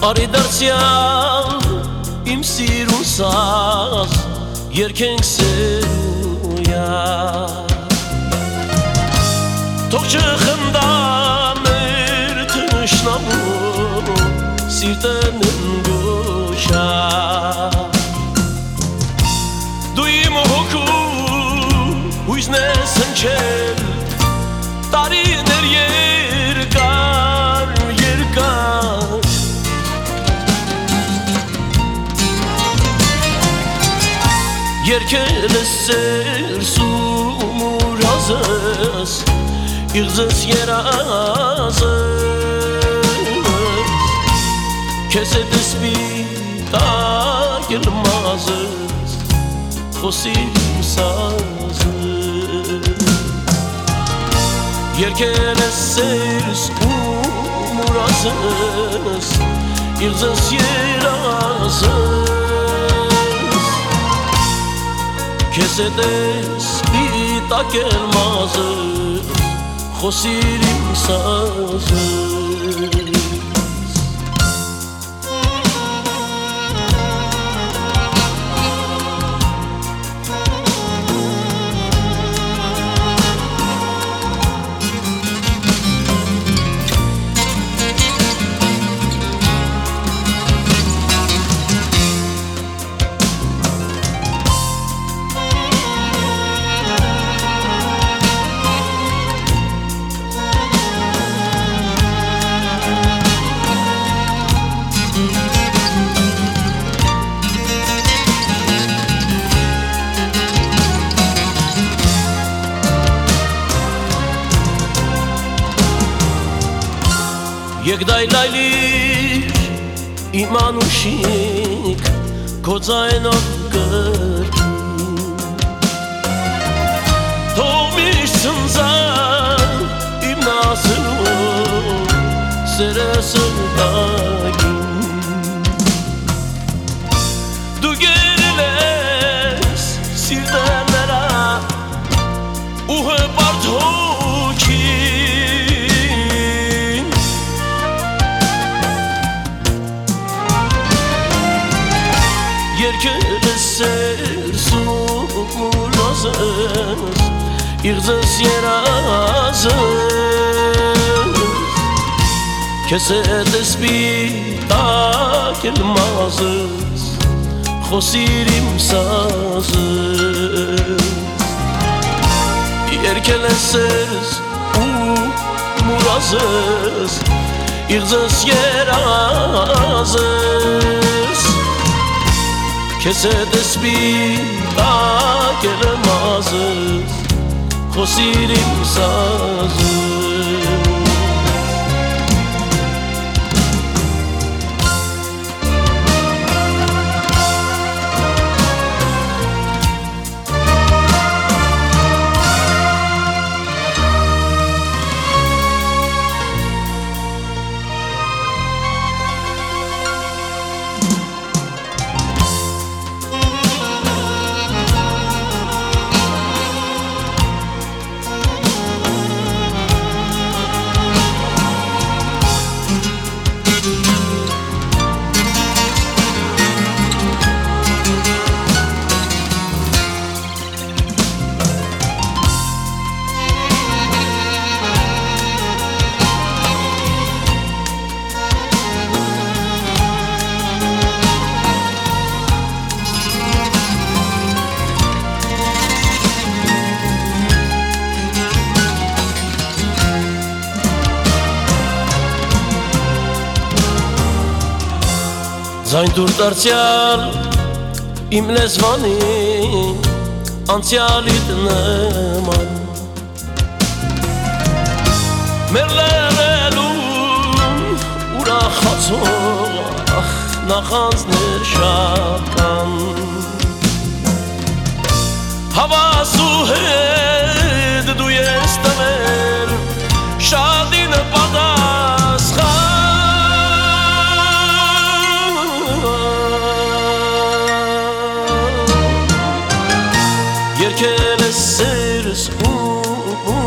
Արի դարձյալ իմ սիրուն սազ երկենք սերույա Թող չխնդա մեր թշնամու սիրտը ննգոշա Դու իմ հոգու հույզն ես հնչել տարիներ երկար երկար Երկել ես սերսում ու ռազս իղձս երազս Քեզ հետ սպիտակ ելմազս խոսիր իմ սազս Երկել ես սերսում ու ռազս իղձս երազս Քեզ հետ սպիտակ ելմազս խոսիր իմ սազս Եկ դայլայլիր իմ անուշիկ քո ձայնով կրկին Թող միշտ ցնցան իմ նասելու սերը սրտագին Դու գերել ես սիրտը ու հպարտ հոգին Երկել ես սերսում ու լազս իղձս երազս Քեզ հետ սպիտակ ելմազս խոսիր իմ սազս Երկել ես սերսում ու լազս իղձս երազս Քեզ հետ սպիտակ ելմազս խոսիր իմ սազս Ձայն դուր դարձյալ իմ լեզվանին անցյալիդ նման Մեր լերելուն ուրախացող նախանձներ շատ կան Հավասու հետ դու ես տվել շատին պատասխան Երկել ես սերսում ու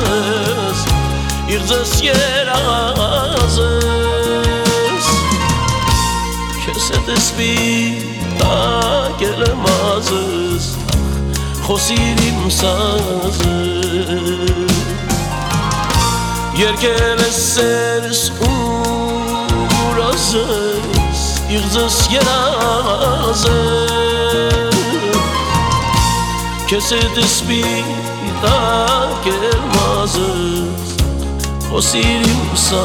լազս իղձս երազս Սետեսպի տակելմազս Խոսիր իմ սազը Երկել ես սերս ու ռազես Իղձս երազը Քեզ սետեսպի տակելմազս Խոսիր իմ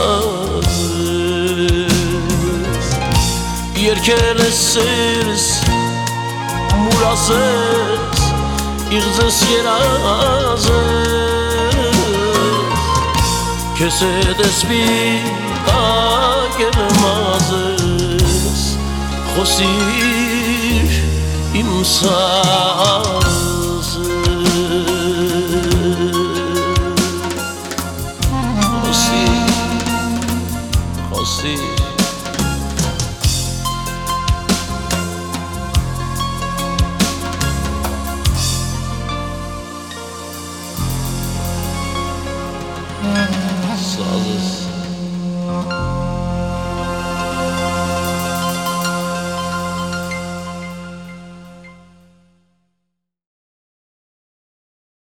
սազս Երկել ես սերս մուրազես Իղձս երազես Քեզ հետեսպի տակելմազս Խոսիր իմ սազս